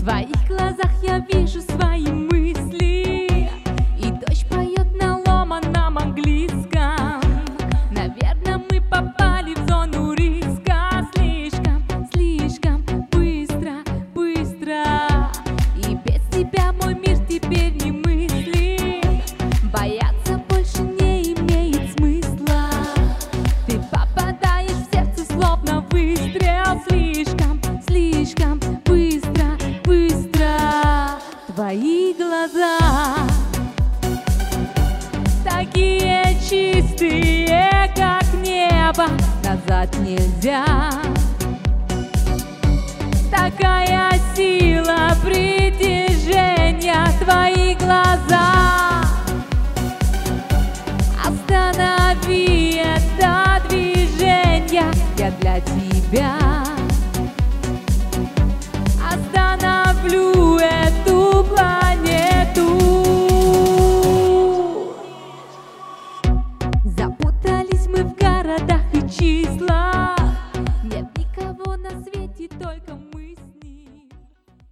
твоих глазах я вижу свои мысли, и дождь поет на ломаном английском. Наверное, мы попали в зону риска. Слишком, слишком быстро, быстро. И без тебя мой мир теперь не мыслим. Бояться больше не имеет смысла. Ты попадаешь в сердце словно выстрел. Слишком, слишком быстро, быстро. Твои глаза такие чистые, как небо, назад нельзя. Такая сила притяжения, твои глаза. Останови это движение, я для тебя.